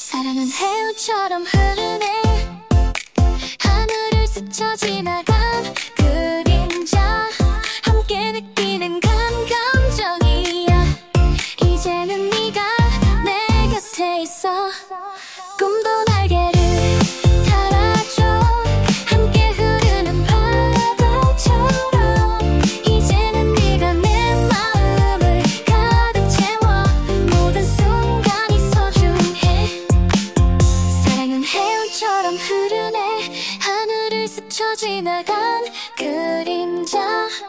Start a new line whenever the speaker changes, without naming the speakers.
사랑은 해운처럼 흐르네. 하늘을 스쳐 지나간 그림자, 함께 느끼는 감정이야. 이제는 네가 내 곁에 있어. 꿈도 날개를 달아줘. 함께 흐르는 파도처럼. 이제는 네가 내 마음을 가득 채워. 모든 순간이 소중해. 사랑은 해운처럼 흐르네. 하늘을 스쳐 지나간 그림자.